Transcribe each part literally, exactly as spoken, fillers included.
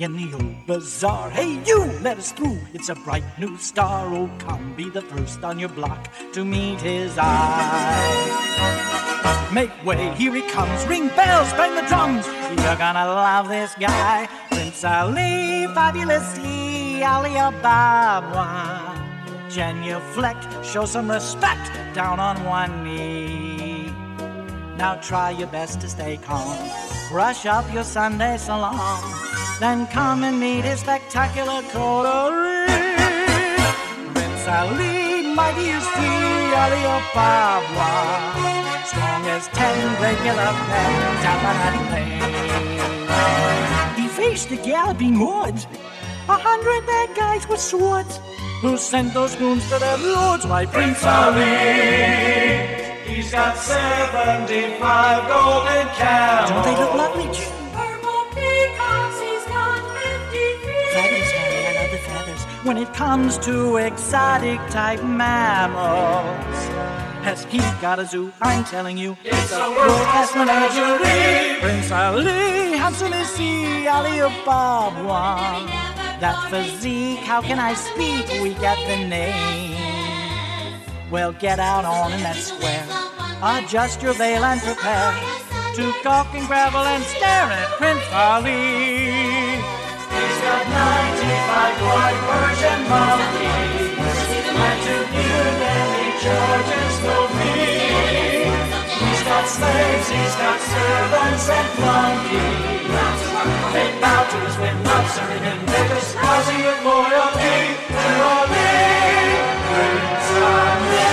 in the old bazaar. Hey, you, let us through. It's a bright new star. Oh, come, be the first on your block to meet his eye. Make way, here he comes. Ring bells, bang the drums. You're gonna love this guy. Prince Ali, fabulously, Ali Ababa. Genuflect, show some respect, down on one knee. Now try your best to stay calm. Brush up your Sunday salon. Then come and meet his spectacular coterie. Prince Ali, mighty you see, Ali Ababa. Strong as ten regular men, Tapanadi. He faced the galloping hordes, a hundred bad guys with swords, who sent those goons to their lords. Why, Prince Ali, he's got seventy-five golden cows. Don't they look lovely, Jim? Purple peacocks, he's got fifty feet. Feathers, Harry, I love the feathers. When it comes to exotic type mammals, has he got a zoo? I'm telling you, It's a world-class menagerie. Prince Ali, handsome is he, Ali Ababa. That physique, how can I speak? We get the name. Well, get out on in that square. Adjust your veil and prepare to gawk and gravel and stare at Prince Ali. He's got ninety-five white Persian monkeys, and to view them he charges no fee. He's got slaves, he's got servants and flunkies. They bow to his whim, observing him, they're espousing with loyalty to Ali, Prince Ali,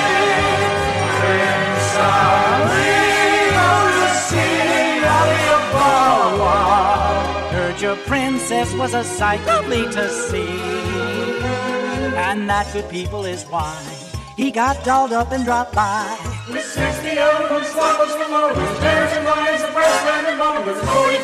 Prince Ali. Oh, you see, Ali Ababa. Heard your princess was a sight lovely to see, and that good people is why he got dolled up and dropped by. With sixty elephants, llamas, llamas, bears and lions, and breast, land and bone, with forty